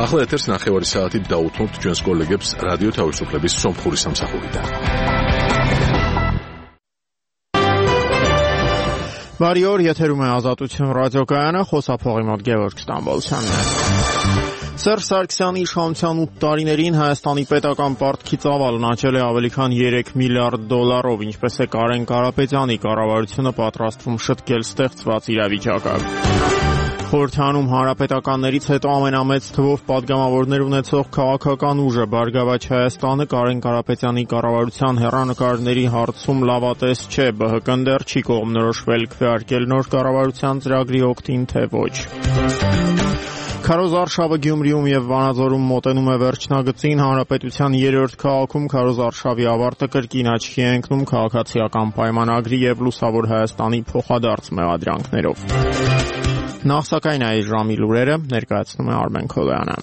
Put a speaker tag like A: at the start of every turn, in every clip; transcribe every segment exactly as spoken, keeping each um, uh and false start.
A: ახლა ეთერს ნახევარი საათით დაუთმობთ ჩვენს კოლეგებს რადიო თავისუფლების სომხური სამსახურიდან.
B: Բարի օր, եթերում է Ազատություն ռադիոկայանը, խոսափողի մոտ Գևորգ Ստամբոլցյանն է։ Սերժ Սարգսյանի իշխանության ութ տարիներին Հայաստանի պետական պարտքի ծավալն աճել է ավելի քան երեք միլիարդ դոլարով, ինչպես է Կարեն Կարապետյանի կառավարությունը պատրաստվում շտկել ստեղծված իրավիճակը։ Խորհրդանում հանրապետականներից հետո ամենամեծ թվով падգամավորներ ունեցող քաղաքական ուժը Բարգավաճ Հայաստանը Կարեն Կարապետյանի կառավարության հեռանկարների հարցում լավատես չէ, ԲՀԿ-ն դեռ չի կողմնորոշվել քվեարկել նոր կառավարության ծրագրի օգտին, թե ոչ։ Քարոզարշավը Գյումրիում եւ Վանաձորում մոտենում է վերջնագծին, հանրապետության երրորդ քաղաքում քարոզարշավի ավարտը կրկին աչքի է ընկնում քաղաքացիական պայմանագրի եւ Լուսավոր Հայաստանի փոխադարձ մեղադրանքներով։ Նախ սակայն այս ժամի լուրերը ներկայացնում է Արմեն Քոլոյանը։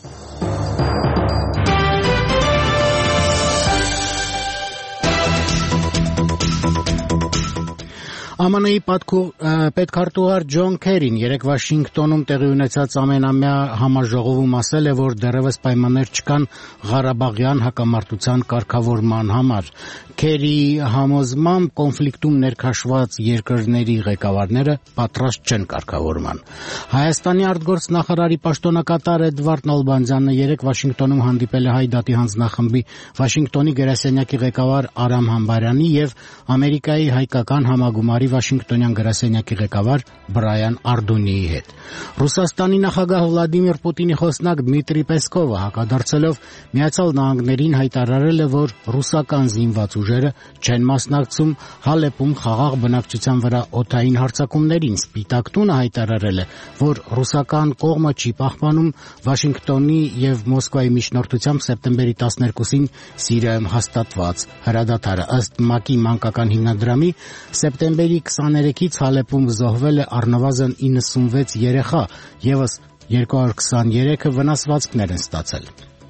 C: Է մ են-ի պետքարտուղար Ջոն Քերին երեկ Վաշինգտոնում տեղի ունեցած ամենամյա համաժողովում ասել է, որ դեռևս պայմաններ չկան Ղարաբաղյան հակամարտության կարգավորման համար։ Քերիի համոզմամբ կոնֆլիկտում ներքաշված երկրների ղեկավարները պատրաստ չեն կարգավորման։ Հայաստանի արտգործնախարարի պաշտոնակատար Էդվարդ Նալբանդյանը երեկ Վաշինգտոնում հանդիպել է Հայ դատի հանձնախմբի Վաշինգտոնի գրասենյակի ղեկավար Արամ Համբարյանի եւ Ամերիկայի հայկական համագումարի Վաշինգտոնյան գրասենյակի ղեկավար Բրայան Արդոնիի հետ։ Ռուսաստանի նախագահ Վլադիմիր Պուտինի խոսնակ Դմիտրի Պեսկովը հակադարձելով Միացյալ Նահանգներին հայտարարել է, որ ռուսական զինված ուժերը չեն մասնակցում Հալեպում խաղաղ բնակչության վրա օդային հարձակումներին։ Սպիտակ տունը հայտարարել է, որ ռուսական կողմը չի պահպանում Վաշինգտոնի եւ Մոսկվայի միջնորդությամբ սեպտեմբերի տասներկուսին Սիրիայում հաստատված հրադադարը։ Ըստ ՄԱԿ-ի մանկական հիմնադրամի սեպտեմբերի քսաներեքից Հալեպում զոհվել է առնվազն իննսունվեց երեխա, եւս երկու հարյուր քսաներեքը վնասվածքներ են ստացել։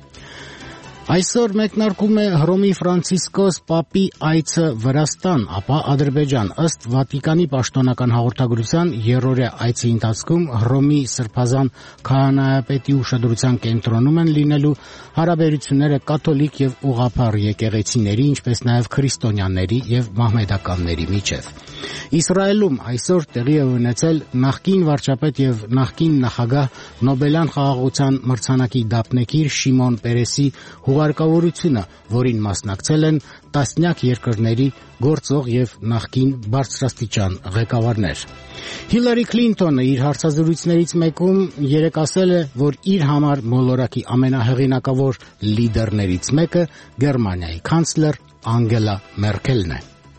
C: Այսօր մեկնարկում է Հռոմի Ֆրանցիսկոս Պապի այցը Վրաստան, ապա Ադրբեջան։ Ըստ Վատիկանի պաշտոնական հաղորդագրության երրորդյա այցի ընթացքում Հռոմի Սրբազան քահանայապետի ուշադրության կենտրոնում են լինելու հարաբերությունները կաթոլիկ եւ ուղղափառ եկեղեցիների, ինչպես նաեւ քրիստոնյաների եւ մահմեդականների միջեւ։ Իսրայելում այսօր տեղի է ունեցել նախկին վարչապետ եւ նախկին նախագահ Նոբելյան խաղաղության մրցանակի դափնեկիր Շիմոն Պերեսի հուղարկավորությունը, որին մասնակցել են տասնյակ երկրների գործող եւ նախկին բարձրաստիճան ղեկավարներ։ Հիլարի Քլինտոնը իր հարցազրույցներից մեկում երեկ ասել է, որ իր համար մոլորակի ամենահեղինակավոր լիդերներից մեկը Գերմանիայի կանցլեր Անգելա Մերկելն է։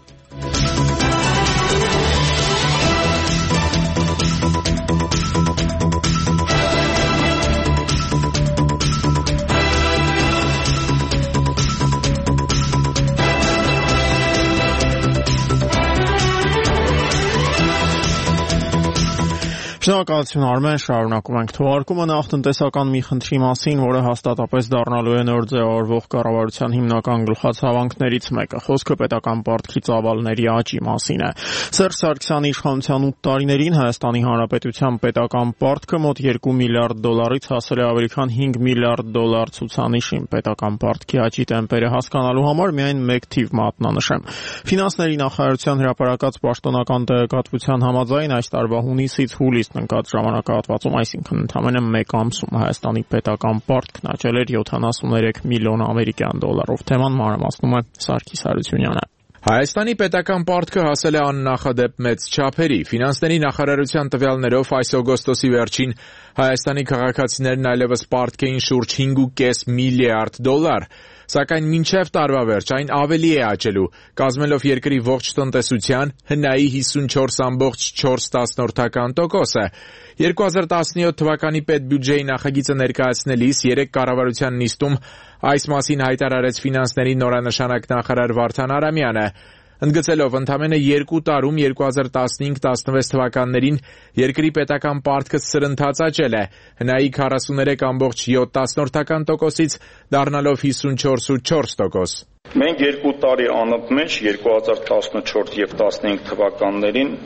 B: Շնորհակալություն Արմեն, շարունակում ենք թողարկումը նախ տնտեսական մի խնդրի մասին, որը հաստատապես դառնալու է նոր ձևավորվող կառավարության հիմնական գլխացավանքներից մեկը։ Խոսքը պետական պարտքի ծավալների աճի մասին է։ Սերժ Սարգսյանի իշխանության ութ տարիներին Հայաստանի Հանրապետության պետական պարտքը մոտ երկու միլիարդ դոլարից հասել է ավելի քան հինգ միլիարդ դոլար ցուցանիշին։ Պետական պարտքի աճի տեմպերը հասկանալու համար միայն մեկ թիվ մատնանշեմ։ Ֆինանսների նախարարության հրապարակած պաշտոնական տեղեկատվության համաձայն այս տարվա հունիսից հուլիս ընկած ժամանակահատվածում, այսինքն ընդամենը մեկ ամսում Հայաստանի պետական պարտքն աճել էր յոթանասուններեք միլիոն ամերիկյան դոլարով։ Թեման մանրամասնում է Սարգիս Հարությունյանը։
D: Հայաստանի պետական պարտքը հասել է աննախադեպ մեծ չափերի։ Ֆինանսների նախարարության տվյալներով այս օգոստոսի վերջին Հայաստանի քաղաքացիներն այլևս պարտք էին շուրջ հինգ ու կես միլիարդ դոլար։ Սակայն մինչև տարվա վերջ այն ավելի է աճելու, կազմելով երկրի ողջ տնտեսության հնայի հիսունչորս կόμμα չորս տոկոսը։ երկու հազար տասնյոթ թվականի պետբյուջեի նախագիծը ներկայացնելիս երեք կառավարության նիստում այս մասին հայտարարեց ֆինանսների նորանշանակ նախարար Վարդան Արամյանը։ Ընդգծելով ընդամենը երկու տարում երկու հազար տասնհինգ տասնվեց թվականներին երկրի պետական պարտքը սրընթաց աճել է, հնայի քառասուններեք կόμμα յոթ տոկոսից դառնալով հիսունչորս կόμma չորս տոկոս։
E: Մենք երկու տարի անընդմեջ երկու հազար տասնչորս եւ տասնհինգ թվականներին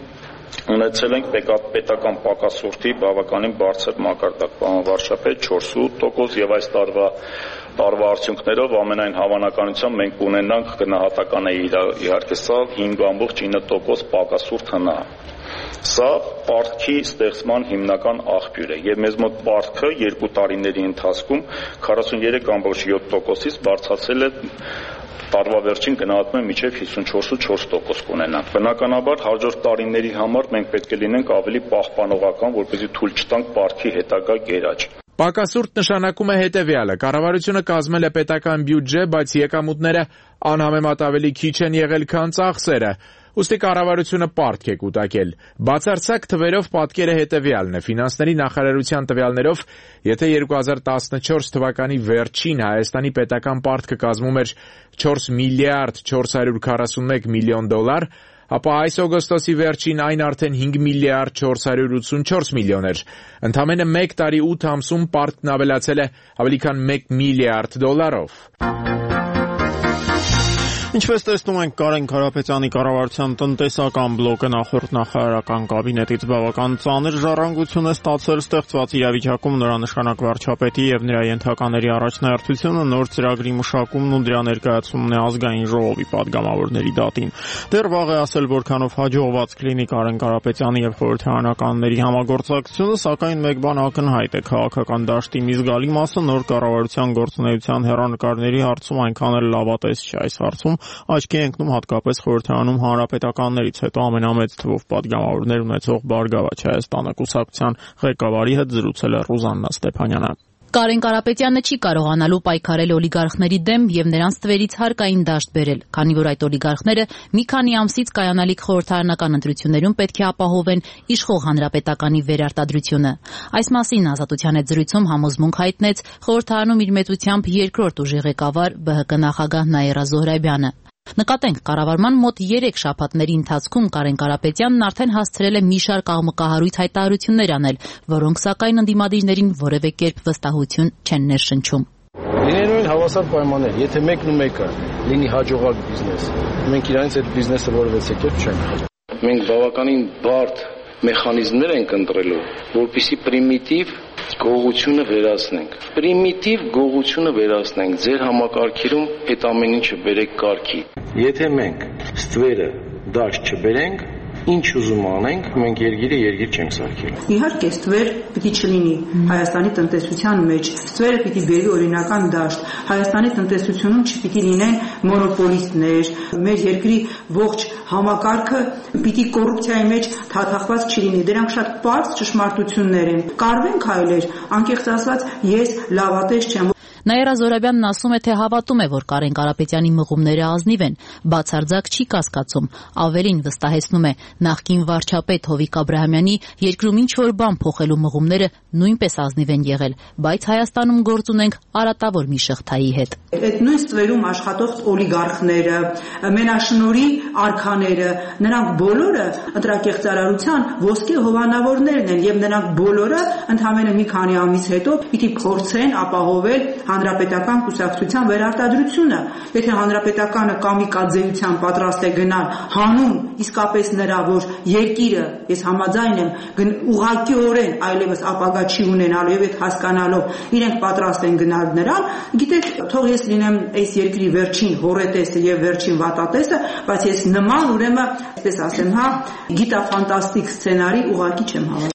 E: Ունեցել ենք պետական պակասուրդի բավականին բարձր մակարդակ, պարոն վարչապետ, չորսունութ տոկոս եւ այս տարվա տարվա արդյունքներով ամենայն հավանականությամբ մենք կունենանք գնահատական է իհարկե սա հինգ ամբողջ ինը տոկոս պակասուրդ հնա։ Սա պարտքի ստեղծման հիմնական աղբյուր է եւ մեզ մոտ պարտքը երկու տարիների ընթացքում քառասուններեք ամբողջ յոթ տոկոսից բարձրացել է տարվա վերջին գնահատում է մինչև հիսունչորս ու չորս տոկոս կունենանք։ Բնականաբար հաջորդ տարիների համար մենք պետք է լինենք ավելի պահպանողական, որպեսզի թույլ չտանք պարտքի հետագա գերաճ։
D: Պակասուրդ նշանակում է հետևյալը. կառավարությունը կազմել է պետական բյուջե, բայց եկամուտները անհամեմատ ավելի քիչ են եղել, քան ծախսերը։ Ուստի կառավարությունը պարտք է կուտակել։ Բացարձակ թվերով պատկերը հետևյալն է. ֆինանսների նախարարության տվյալներով, եթե երկու հազար տասնչորս թվականի վերջին Հայաստանի պետական պարտքը կազմում էր չորս միլիարդ չորս հարյուր քառասունմեկ միլիոն դոլար, ապա այս օգոստոսի վերջին այն արդեն հինգ միլիարդ չորս հարյուր ութսունչորս միլիոն էր։ Ընդամենը մեկ տարի ութ ամսում պարտքն ավելացել է ավելի քան մեկ միլիարդ դոլարով։
B: Ինչպես տեսնում ենք, Կարեն Կարապետյանի կառավարության տնտեսական բլոկը նախորդ նախարարական կաբինետից բավական ծանր ժառանգություն է ստացել ստեղծված իրավիճակում նրա նշանակ վարչապետի եւ նրա ենթակաների առաջնահերթությունը նոր ծրագրի մշակումն ու դրա ներկայացումն է ազգային ժողովի падգամավորների դատին։ Դեռ վաղ է ասել, որքանով հաջողված կլինի Կարեն Կարապետյանի եւ խորհրդարանականների համագործակցությունը, սակայն մեկ բան ակնհայտ է՝ քաղաքական դաշտի մի զգալի մասը նոր կառավարության գործունեության հեռանկարների հարցում այնքան էլ լավատես չէ։ Այս հարցում աչքի է ընկնում հատկապես խորհրդարանում հանրապետականներից հետո ամենամեծ թվով падգամավորներ ունեցող Բարգավաճ Հայաստանը կուսակցության ղեկավարի հետ զրուցել է Ռուզաննա Ստեփանյանը։
F: Կարեն Կարապետյանը չի կարողանալու պայքարել օլիգարխների դեմ եւ նրանց թվերից հարկային դաշտ բերել, քանի որ այդ օլիգարխները մի քանի ամսից կայանալիք խորհրդարանական ընտրություններում պետք է ապահովեն իշխող հանրապետականի վերարտադրությունը։ Այս մասին Ազատության հետ զրույցում համոզմունք հայտնեց խորհրդարանում իր մեծությամբ երկրորդ ուժի ղեկավար Բ Հ Կ նախագահ Նաիրա Զոհրաբյանը։ Նկատենք, կառավարման մոտ երեք շաբաթների ընթացքում Կարեն Կարապետյանն արդեն հասցրել է մի շարք աղմկահարույց հայտարարություններ անել, որոնք սակայն ընդդիմադիրներին որևէ կերպ վստահություն չեն ներշնչում։
G: Լինելու են հավասար պայմաններ, եթե մեկն ու մեկը լինի հաջողակ բիզնես, մենք իրանից այդ բիզնեսը որևէ կերպ չենք խախտում։ Մենք բավականին բարդ մեխանիզմներ ենք ընտրելու, որպեսզի պրիմիտիվ գողությունը վերացնենք։ Պրիմիտիվ գողությունը վերացնենք, ձեր համակարգերում այդ ամեն ինչը բերեք կարգի։ Եթե մենք ստվերը դաշտ չբերենք, ինչ ուզում անենք, մենք երկիրը երկիր չենք սարքել։
H: Իհարկե, ստվեր պիտի չլինի Հայաստանի տնտեսության մեջ, ստվերը պիտի բերի օրինական դաշտ, Հայաստանի տնտեսությունում չպիտի լինեն մոնոպոլիստներ, մեր երկրի ողջ համակարգը պիտի կոռուպցիայի մեջ թաթախված չլինի, դրանք շատ պարզ ճշմարտություններ են։ Կարվեն քայլեր, անկեղծ ասած, ես լավատես չեմ։
F: Նաիրա Զոհրաբյանն ասում է, թե հավատում է, որ Կարեն Կարապետյանի մղումները ազնիվ են, բացարձակ չի կասկածում, ավելին վստահեցնում է, նախկին վարչապետ Հովիկ Աբրահամյանի երկրում ինչ-որ բան փոխելու մղումները նույնպես ազնիվ են եղել, բայց Հայաստանում գործ ունենք արատավոր մի շղթայի հետ։
H: Այդ նույն ստվերում աշխատող օլիգարխները, մենաշնորհի արքաները, նրանք բոլորը ընտրակեղծարարության ոսկե հովանավորներն են եւ նրանք բոլորը ընդամենը մի քանի ամիս հետո պիտի փորձեն ապահովել հանրապետական կուսակցության վերարտադրությունը։ Եթե հանրապետականը կամիկաձեության պատրաստ է գնալ հանուն իսկապես նրա, որ երկիրը, ես համաձայն եմ, ուղղակիորեն այլևս ապագա չի ունենալու եւ այդ հասկանալով իրենք պատրաստ են գնալ նրան, գիտեք, թող ես լինեմ այս երկրի վերջին հորետեսը եւ վերջին վատատեսը, բայց ես նման ուրեմն, այսպես ասեմ, հա, գիտաֆանտաստիկ սցենարի ուղղակի չեմ հավատում։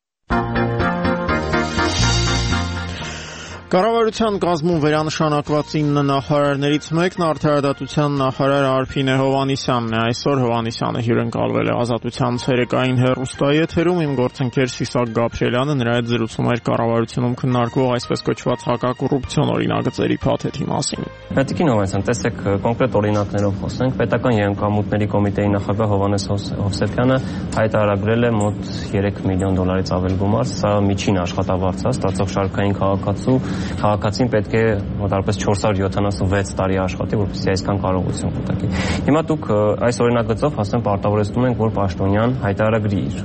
B: Կառավարության կազմում վերանշանակված ինը նախարարներից մեկն արդարադատության նախարար Արփինե Հովհաննիսյանն է։ Այսօր Հովհաննիսյանը հյուրընկալվել է Ազատության ցերեկային հեռուստայի եթերում։ Իմ գործընկեր Սիսակ Գաբրիելյանը նրա հետ զրուցում էր կառավարությունում քննարկվող այսպես կոչված հակակոռուպցիոն օրինագծերի փաթեթի մասին։
I: Պետքին Հովհաննիսյան, տեսեք, կոնկրետ օրինակներով խոսենք։ Պետական եկամուտների կոմիտեի նախագահ Հովհաննես Հովսեփյանը հայտարարել է մոտ երեք միլիոն դոլարից ավել գումար։ Սա միջին աշխատավարձ է, ստացող շարքային քաղաքացու քաղաքացին պետք է մոտավորապես չորս հարյուր յոթանասունվեց տարի աշխատի, որպեսզի այսքան կարողություն կուտակի։ Հիմա դուք այս օրինագծով հաստատ պարտավորեցնում ենք, որ պաշտոնյան հայտարարագրի իր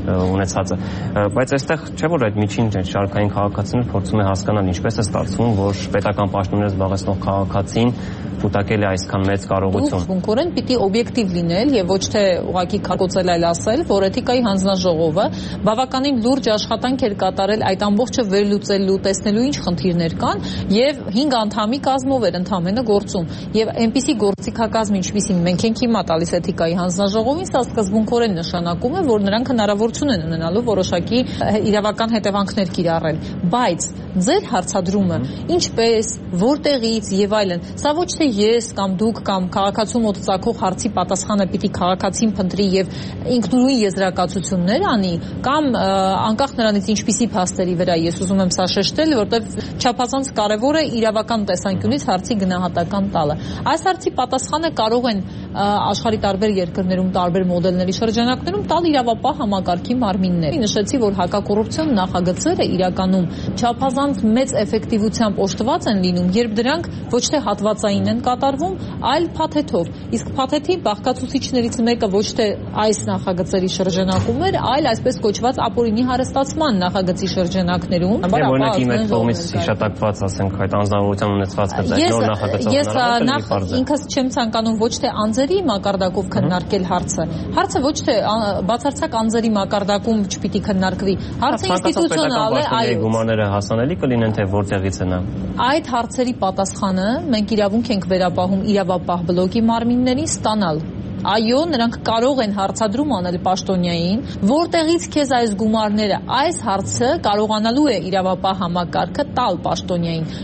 I: ունեցածը։ Բայց այստեղ չէ որ այդ միջին շարքային քաղաքացին փորձում է հասկանալ ինչպես է ստացվում, որ պետական պաշտոններ զբաղեցնող քաղաքացին կուտակել է այսքան մեծ կարողություն։
J: Բունկորեն պիտի օբյեկտիվ լինել եւ ոչ թե ուղղակի կարկոցել այլ ասել, որ էթիկայի հանձնաժողովը բավականին լուրջ աշխատանք էր կատարել այդ ամբողջը վերլուծելու, տեսնելու ինչ խնդիրներ կան եւ հինգ անդամի կազմով էր ընդամենը գործում։ Եվ այնպիսի գործիքակազմ, ինչպիսին մենք ենք հիմա տալիս էթիկայի հանձնաժողովին, սա սկզբունքորեն նշանակում է, որ նրանք հնարավորություն են ունենալու որոշակի իրավական հետևանքներ կիրառել։ Բայց ձեր հարցադրումը ինչպես, որտեղից եւ այլն, սա ոչ թե ես կամ դուք կամ քաղաքացու մոտ ծագող հարցի պատասխանը պիտի քաղաքացին փնտրի եւ ինքնուրույն եզրակացություններ անի, կամ անկախ նրանից ինչպիսի փաստերի վրա ես ուզում եմ սա շեշտել, որտեղ չափազանց կարեւոր է իրավական տեսանկյունից հարցի գնահատական տալը։ Այս հարցի պատասխանը կարող են աշխարհի տարբեր երկրներում տարբեր մոդելների շրջանակներում տալ իրավապահ համակարգի մարմիններ։ Նշեցի, որ հակակոռուպցիոն նախագծերը իրականում չափազանց մեծ էֆեկտիվությամբ օժտված են լինում, երբ դրանք ոչ թե հատվածային են կատարվում, այլ փաթեթով։ Իսկ փաթեթի բաղկացուցիչներից մեկը ոչ թե այս նախագծերի շրջանակում էր, այլ այսպես կոչված ապօրինի հարստացման նախագծի շրջանակներում։
I: Օրինակ իմ այդ կողմից հիշատակված, ասենք, այդ անձնավորության ունեցվածքը այդ նոր նախագծով։
J: Ես նախ ինքս չեմ ցանկանում ոչ թե անձերի մակարդակով քննարկել հարցը։ Հարցը ոչ թե բացարձակ անձերի մակարդակում չպիտի քննարկվի։ Հարցը ինստիտուցիոնալ է, այո։
I: Գումարները հասանելի կլինեն, թե որտեղից են։
J: Այդ հարցերի պատասխանը մենք իրավունք ենք վերապահում իրավապահ բլոկի մարմիններին ստանալ։ Այո, նրանք կարող են հարցադրում անել պաշտոնյային, որտեղից քեզ այս գումարները, այս հարցը կարողանալու է իրավապահ համակարգը տալ պաշտոնյային։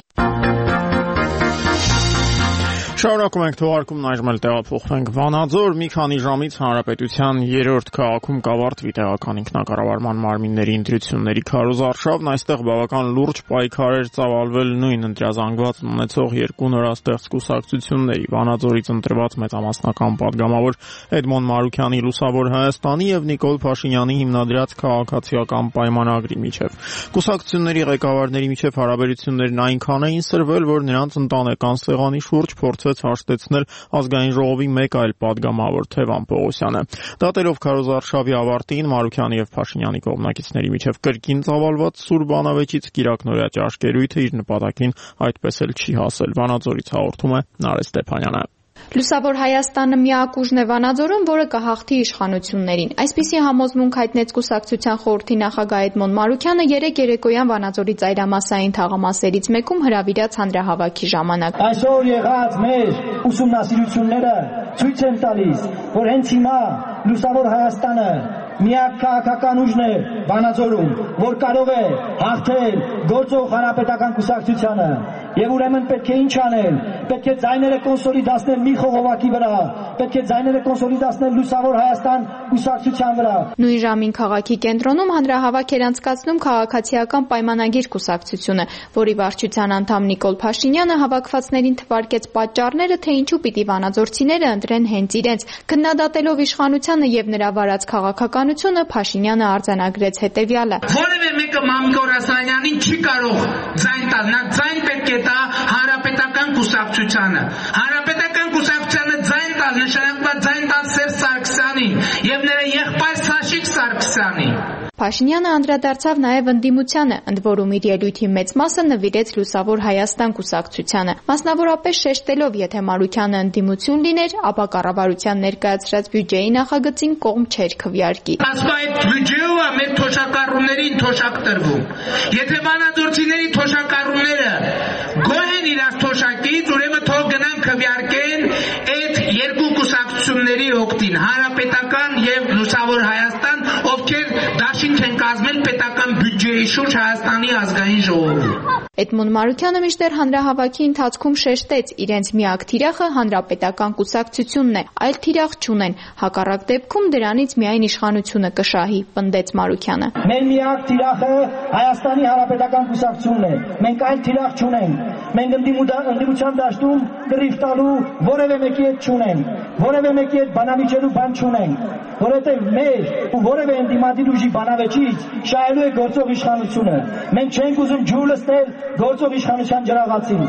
B: Շարունակում ենք թողարկումն, այժմ էլ տեղափոխվենք Վանաձոր։ Մի քանի ժամից Հանրապետության երրորդ քաղաքում կավարտվի տեղական ինքնակառավարման մարմինների ընտրությունների քարոզարշավն։ Այստեղ բավական լուրջ պայքար էր ծավալվել նույն ընտրազանգված ունեցող երկու նորաստեղծ կուսակցությունների՝ Վանաձորից ընտրված մեծամասնական падգամավոր Էդմոն Մարուքյանի Լուսավոր Հայաստանի եւ Նիկոլ Փաշինյանի հիմնադրած քաղաքացիական պայմանագրի միջև։ Կուսակցությունների ղեկավարների միջև հարաբերություններն այնքան էին սրվել, որ նրանց ընտանեկան սեղանի շուրջ փորձ հաշտեցնել ազգային ժողովի մեկ այլ падգամավոր Թևան Պողոսյանը։ Դատելով քարոզարշավի ավարտին Մարուքյանի եւ Փաշինյանի կողմնակիցների միջև կրկին ծավալված սուր բանավեճից կիրակնորյա ճաշկերույթը իր նպատակին այդպես էլ չի հասել։ Վանաձորից հաղորդում է Նարէ Ստեփանյանը։
K: Լուսավոր Հայաստանը միակ ուժն է Վանաձորում, որը կհաղթի իշխանություններին։ Այսպիսի համոզմունք հայտնեց կուսակցության խորհրդի նախագահ Էդմոն Մարուքյանը երեկ երեկոյան Վանաձորի ծայրամասային թաղամասերից մեկում հրավիրած հանրահավաքի ժամանակ։
L: Այսօր եղած մեր ուսումնասիրությունները ցույց են տալիս, որ հենց հիմա Լուսավոր Հայաստանը միակ քաղաքական ուժն է Վանաձորում, որ կարող է հաղթել գործող հանրապետական կուսակցությանը։ Եվ ուրեմն պետք է ինչ անել, պետք է ձայները կոնսոլիդացնել մի խողովակի վրա, պետք է ձայները կոնսոլիդացնել Լուսավոր Հայաստան կուսակցության վրա։
K: Նույն ժամին քաղաքի կենտրոնում հանրահավաք էր անցկացնում քաղաքացիական պայմանագիր կուսակցությունը, որի վարչության անդամ Նիկոլ Փաշինյանը հավաքվածներին թվարկեց պատճառները, թե ինչու պիտի վանաձորցիները ընտրեն հենց իրենց։ Քննադատելով իշխանությանը եւ նրա վարած քաղաքականությունը, Փաշինյանը արձանագրեց հետեւյալը.
M: Որևէ մեկը Մամիկ Օրասանյանին չի կարող ձայն տալ, նա ձայն պետք է տա հանրապետական կուսակցությանը։ Հանրապետական կուսակցությանը ձայն տալ նշանակված ձայն տալ Սերժ Սարգսյանին եւ նրա եղբայր Սաշիկ Սարգսյանին։
K: Փաշինյանը անդրադարձավ նաև ընդդիմությանը, ընդ որում իր ելույթի մեծ մասը նվիրեց Լուսավոր Հայաստան կուսակցությանը, մասնավորապես շեշտելով, եթե Մարուքյանը ընդդիմություն լիներ, ապա կառավարության ներկայացրած բյուջեի նախագծին կողմ չէր քվեարկի։
M: Ասում այդ բյուջեը մեր թոշակառուներին թոշակ տրվում։ Եթե վանաձորցիների թոշակառուները գոհ են իրաց թոշակից, ուրեմն թող գնան քվեարկեն այդ երկու կուսակցությունների օգտին, Հանրապետական եւ Լուսավոր Հայաստան, ովքեր դաշինք են կազմել պետական բյուջեի շուրջ Հայաստանի ազգային ժողովում։
K: Էդմոն Մարուքյանը մինչդեռ հանրահավաքի ընթացքում շեշտեց, իրենց միակ թիրախը հանրապետական կուսակցությունն է, այլ թիրախ չունեն, հակառակ դեպքում դրանից միայն իշխանությունը կշահի, պնդեց Մարուքյանը։
L: Մեր միակ թիրախը Հայաստանի հանրապետական կուսակցությունն է, մենք այլ թիրախ չունենք, մենք ընդդիմության դաշտում կռիվ տալու որևէ մեկի հետ չունենք, որևէ մեկի հետ բանավիճելու բան չունենք, որովհետև մեր ու որևէ ընդդիմադիր ուժի բանավեճից շահելու է գործող իշխանությունը։ Մենք չենք ուզում ջուր լցնել գործող իշխանության ջրաղացին։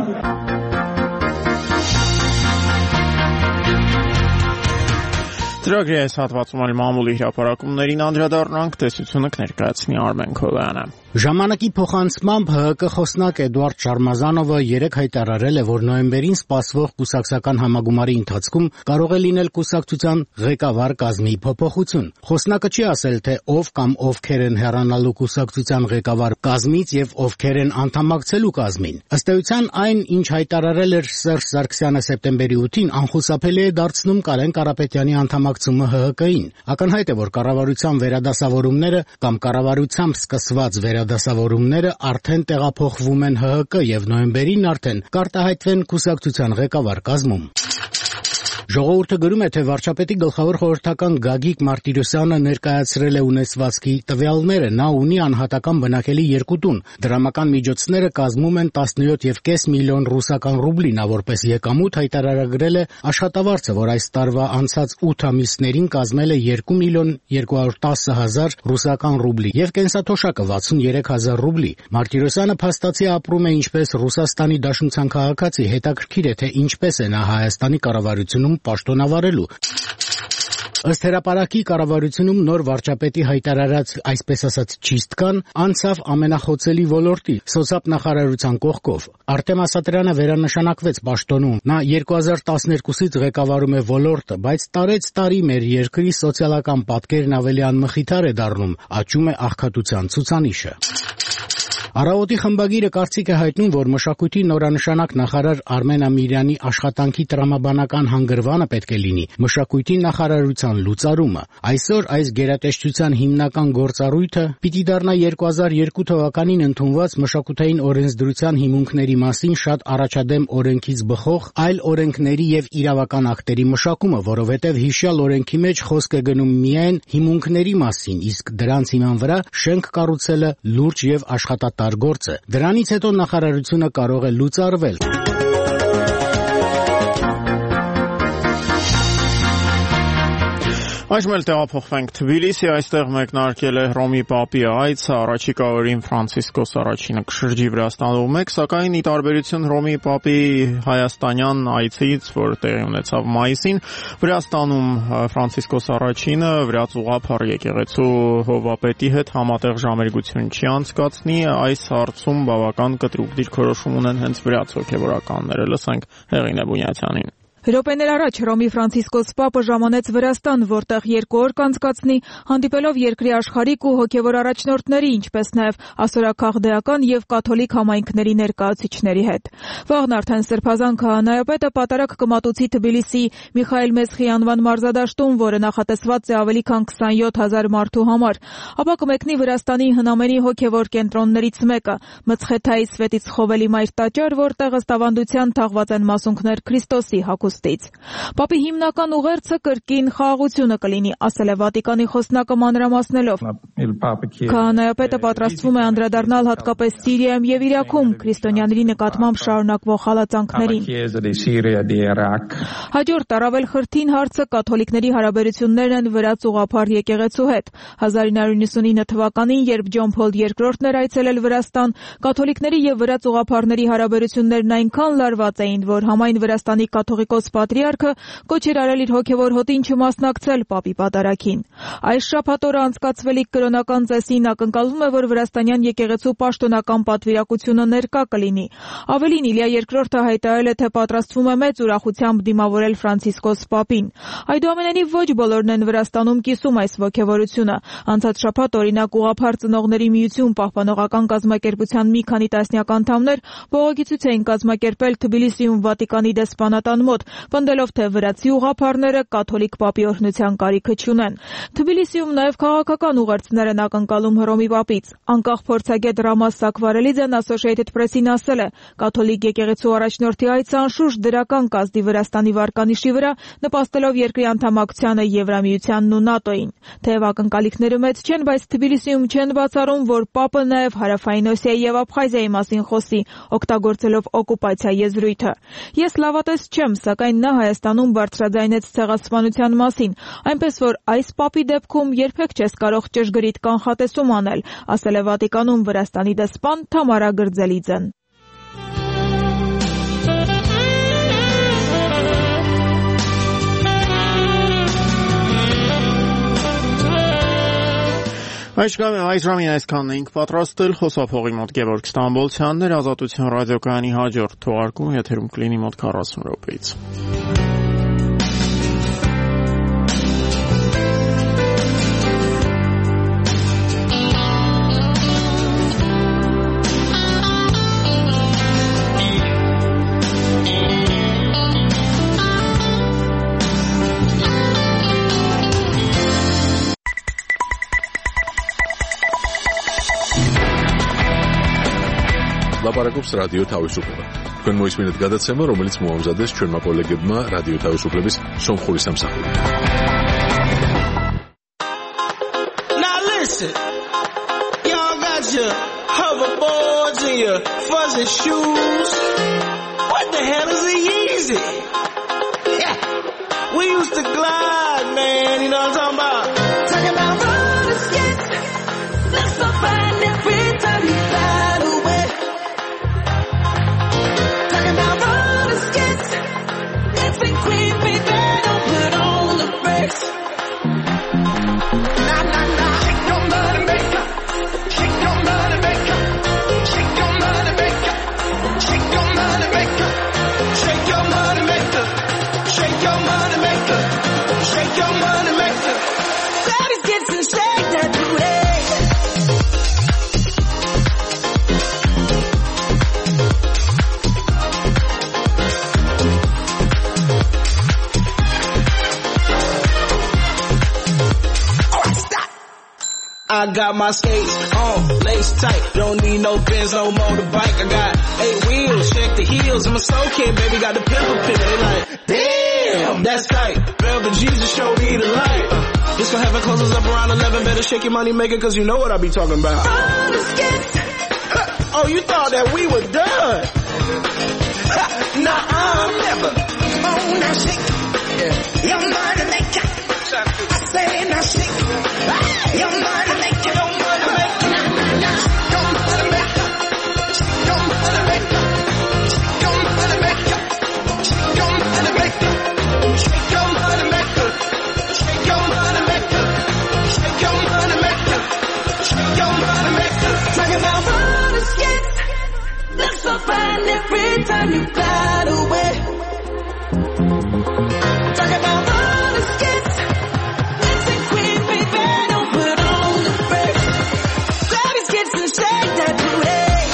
B: Ծրագրի այս հատվածում էլ մամուլի հրապարակումներին անդրադառնանք, տեսությունը կներկայացնի Արմեն Քովյանը։
C: Ժամանակի փոխանցմամբ ՀՀԿ խոսնակ Էդուարդ Շարմազանովը երեկ հայտարարել է, որ նոյեմբերին սպասվող կուսակցական համագումարի ընթացքում կարող է լինել կուսակցության ղեկավար կազմի փոփոխություն։ Խոսնակը չի ասել, թե ով կամ ովքեր են հեռանալու կուսակցության ղեկավար կազմից եւ ովքեր են անդամակցելու կազմին։ Ըստ էության, այն, ինչ հայտարարել էր Սերժ Սարգսյանը սեպտեմբերի ութին, անխուսափելի է դարձնում Կարեն Կարապետյանի անդամակցումը ՀՀԿ-ին։ Ակնհայտ է, որ կառավարության վերադասավորումները կամ կառավարությամբ սկսված վերադասավորումները արդեն տեղափոխվում են ՀՀԿ եւ նոյեմբերին արդեն կարտահայտվեն կուսակցության ղեկավար կազմում։ Ժողովուրդը գրում է, թե վարչապետի գլխավոր խորհրդական Գագիկ Մարտիրոսյանը ներկայացրել է ունեցվածքի տվյալները։ Նա ունի անհատական բնակելի երկու տուն։ Դրամական միջոցները կազմում են տասնյոթ եւ կես միլիոն ռուսական ռուբլի։ Նա որպես եկամուտ հայտարարագրել է աշխատավարձը, որ այս տարվա անցած ութ ամիսներին կազմել է երկու միլիոն երկու հարյուր տասը հազար ռուսական ռուբլի եւ կենսաթոշակը վաթսունյերեք հազար ռուբլի։ Մարտիրոսյանը փաստացի ապրում է ինչպես Ռուսաստանի Դաշնության քաղաքացի։ Հետաքրքիր է, թե ինչպես է նա Հայաստանի կառավարությունում պաշտոնավարելու։ Ըստ հրապարակի կառավարությունում նոր վարչապետի հայտարարած այսպես ասած չիստկան անցավ ամենախոցելի ոլորտի սոցիալ-նախարարության կողքով։ Արտեմ Ասատրյանը վերանշանակվեց պաշտոնում։ Նա երկու հազար տասներկուսից ղեկավարում է ոլորտը, բայց տարեց տարի մեր երկրի սոցիալական պատկերն ավելի անմխիթար է դառնում, աճում է աղքատության ցուցանիշը։ Առավոտի խմբագիրը կարծիք է հայտնում, որ մշակույթի նորանշանակ նախարար Արմեն Ամիրյանի աշխատանքի տրամաբանական հանգրվանը պետք է լինի մշակույթի նախարարության լուծարումը։ Այսօր այս գերատեսչության հիմնական գործառույթը պիտի դառնա երկու հազար երկու թվականին ընդունված մշակութային օրենսդրության հիմունքների մասին շատ առաջադեմ օրենքից բխող այլ օրենքների եւ իրավական ակտերի մշակումը, որովհետեւ հիշյալ օրենքի մեջ խոսք է գնում միայն հիմունքների մասին, իսկ դրանց հիման վրա շենք կառուցելը լուրջ եւ աշխատատար գործ է։ Դրանից հետո նախարարությունը կարող է լուծարվել։
B: Այժմ էլ տեղափոխվենք Թբիլիսի, այստեղ մեկնարկել է Հռոմի Պապի այցը, առաջիկա օրին Ֆրանցիսկոս առաջինը կշրջի Վրաստանում մեկ, սակայն ի տարբերություն Հռոմի Պապի հայաստանյան այցից, որ տեղի ունեցավ մայիսին, Վրաստանում Ֆրանցիսկոս առաջինը վրացուղափառ եկեղեցու հովվապետի հետ համատեղ ժամերգություն չի անցկացնի, այս հարցում բավական կտրուկ դիրքորոշում ունեն հենց վրաց հոգևորականները, լսենք Հեղինե Բունյաթյանին։
J: Րոպեներ առաջ Հռոմի Ֆրանցիսկոս Պապը ժամանեց Վրաստան, որտեղ երկու օր կանցկացնի, հանդիպելով երկրի աշխարհիկ ու հոգևոր առաջնորդների, ինչպես նաև ասորաքաղդեական եւ կաթոլիկ համայնքների ներկայացուցիչների հետ։ Վաղն արդեն Սրբազան քահանայապետը պատարագ կմատուցի Թբիլիսի Միխայել Մեսխի անվան մարզադաշտում, որը նախատեսված է ավելի քան քսանյոթ հազար մարդու համար, ապա կմեկնի Վրաստանի հնամենի հոգևոր կենտրոններից մեկը՝ Մցխեթայի Սվետից Խովելի Մայր տաճար, որտեղ ըստ ավանդության թաղված են մասունքներ Քրիստոսի հագուստից։ Պապի հիմնական ուղերձը կրկին խաղաղությունը կլինի, ասել է Վատիկանի խոսնակը մանրամասնելով։ Քահանայապետը պատրաստվում է անդրադառնալ հատկապես Սիրիայում եւ Իրաքում քրիստոնյաների նկատմամբ շարունակվող հալածանքներին։ Հաջորդ առավել խրթին հարցը կաթոլիկների հարաբերություններն են վրաց ուղղափառ եկեղեցու հետ։ հազար ինը հարյուր նվաթ թվականին, երբ Ջոն Փոլ երկրորդն էր այցելել Վրաստան, կաթոլիկների եւ վրաց ուղղափառների հարաբերություններն այնքան լարված էին, որ համայն Վրաստանի կաթողիկոս պատրիարքը կոչ էր արել իր հոգևոր հոտին չմասնակցել Պապի պատարագին։ Այս շաբաթ օրը անցկացվելիք կրոնական ծեսին ակնկալվում է, որ վրաստանյան եկեղեցու պաշտոնական պատվիրակությունը ներկա կլինի։ Ավելին, Իլիա երկրորդը հայտարարել է, թե պատրաստվում է մեծ ուրախությամբ դիմավորել Ֆրանցիսկոս Պապին։ Այդուամենայնիվ ոչ բոլորն են Վրաստանում կիսում այս ոգևորությունը։ Անցած շաբաթ օրինակ ուղղափառ ծնողների միություն պահպանողական կազմակերպության մի քանի տասնյակ անդամներ բողոքի ցույց էին կազմակերպել Թբիլիսիում Վատիկանի դեսպանատան մոտ, պնդելով, թե վրացի ուղղափառները կաթոլիկ Պապի օրհնության կարիքը չունեն։ Թբիլիսիում նաև քաղաքական ուղերձներ են ակնկալում Հռոմի Պապից։ Անկախ փորձագետ Ռամաս Սակվարելիձեն Associated Press-ին ասել է. «Կաթոլիկ եկեղեցու առաջնորդի այցը անշուշտ դրական կազդի Վրաստանի վարկանիշի վրա, նպաստելով երկրի անդամակցությանը Եվրամիությանն ու ՆԱՏՕ-ին։ Թեև ակնկալիքները մեծ չեն, բայց Թբիլիսիում չեն բացառում, որ Պապը նաև Հարավային Օսիայի եւ Աբխազիայի մասին խոսի, օգտագործելով օկուպացիա եզրույթը։ Ես լավատես չեմ, սակայն նա Հայաստանում բարձրաձայնեց ցեղասպանության մասին, այնպես որ այս Պապի դեպքում երբեք չես կարող ճշգրիտ կանխատեսում անել», ասել է Վատիկանում Վրաստանի դեսպան Թամարա Գրձելիձեն։
B: Այժմ այժմին այսքանն էինք պատրաստել խոսափողի մոտ Գևորգ Ստամբոլցյանն էր Ազատության ռադիոկայանի հաջորդ թողարկումը եթերում կլինի մոտ քառասուն րոպեից։
A: Լապարակობს ռադիո თავისუფლება։ Თქვენ მოისმინეთ გადაცემა, რომელიც მოამზადეს ჩვენმა კოლეგებმა რადიო თავისუფლების სომხური სამსახური.
N: Now listen. Y'all got your hoverboards and your fuzzy shoes. What the hell is a Yeezy? Yeah. We used to glide, man, you know what I'm talking about? Talking about roller skates. That's so fine every time you glide away. Talking about roller skates. It's a creepy, they don't put on the brakes. Nah, nah, nah. Shake your money maker. Shake your money maker. Shake your money maker. Shake your money maker. Shake your money maker. Shake your money maker. Shake your money maker. Grab his gifts and shake that booty. I got my skates on, lace tight. Don't need no Benz, no motorbike. I got eight wheels, check the heels. I'm a soul kid, baby, got the pimple pin. They like, damn, that's tight. Velvet Jesus showed me the light. Uh, this gon' have it closes up around eleven. Better shake your money maker, cause you know what I be talking about. Oh, you thought that we were done? Nah, I'm never. Oh, now shake. Yeah. Your money maker. I say now shake. Your money maker. Your money maker. Nah, nah, nah. Your money maker. Your money maker. Your money maker. Your money maker. Shake your money maker. Shake your money maker. Shake your money maker. Shake your money maker. Talking about roller skates. Look so fine every time you glide away. Talking about roller skates. It's a creepy, they don't put on the brakes. Grab his gifts and shake that booty.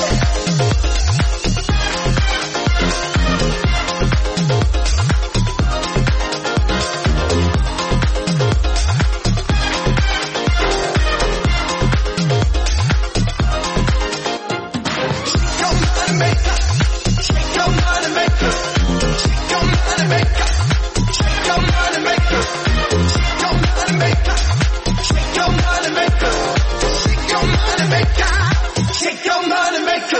N: Shake your money maker. Shake your money maker. Shake your money maker. Shake your money maker. Shake your money maker. Shake your money maker. Shake your money maker.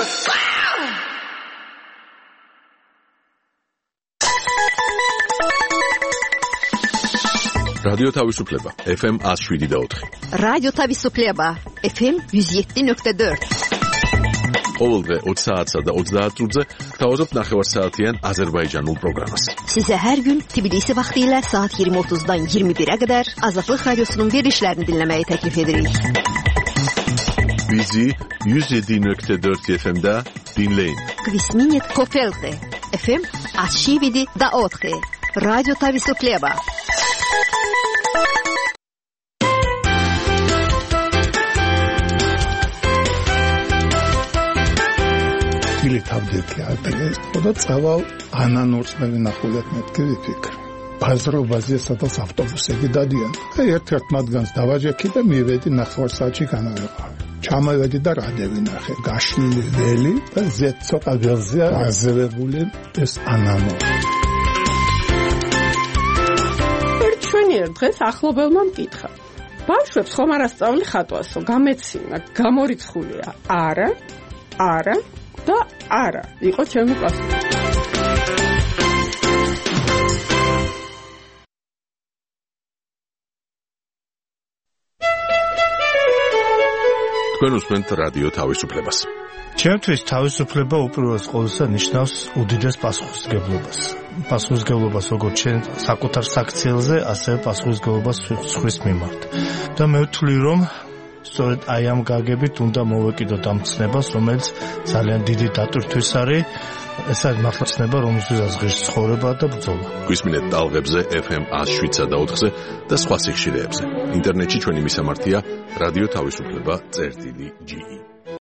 A: რადიო თავისუფლება ეფ ემ one oh seven და four.
O: რადიო თავისუფლება ეფ ემ one oh seven point four.
A: ყოველდღე twenty საათსა და thirty წუთზე გთავაზობთ ნახევარსაათიან აზერბაიჯანულ პროგრამას.
O: Size her gün Tbilisi vaxtilə saat yirmi otuzdan iyirmi birə qədər Azadlıq Radiosunun verilişlərini dinləməyi təklif edirik.
A: Bizi one oh seven point four efe em'də dinləyin.
O: Kvisminit Kofelte efe em one oh seven point four. Radyo Tavisupleba.
P: თავდეთი ადრეს და წავალ ანანურს მე ვინახულეთ მეთქი ვიფიქრე ბაზრობაზე სადაც ავტობუსები დადიან და ერთ-ერთ მათგანს დავაჯექი და მივედი ნახევარსაათში განავეყავი ჩამოვედი და რადე ვინახე გაშლილი ველი და ზეთ ცოტა ველზე აზევებული ეს ანანური
Q: ერთვენიერ დღეს ახლობელმა მკითხა ბავშვებს ხომ არ ასწავლი ხატვასო გამეცინა გამორიცხულია არა არა და არა იყო ჩემი პასუხი
A: თქვენ უსმენთ რადიო თავისუფლებას.
R: ჩემთვის თავისუფლება უპირველეს ყოვლისა ნიშნავს უდიდეს პასუხისმგებლობას. პასუხისმგებლობას როგორც ჩვენ საკუთარ საქციელზე, ასევე პასუხისმგებლობას სხვის მიმართ. და მე ვთვლი, რომ სწორედ აი ამ გაგებით უნდა მოვეკიდოთ ამ ცნებას, რომელიც ძალიან დიდი დატვირთვის არის. ეს არის მართლა ცნება, რომელზეც ღირს ცხოვრება და ბრძოლა.
A: გვისმინეთ ტალღებზე ეფ ემ one oh seven და ოთხზე და სხვა სიხშირეებზე. ინტერნეტში ჩვენი მისამართია რადიო თავისუფლება წერტილი ჯი ი.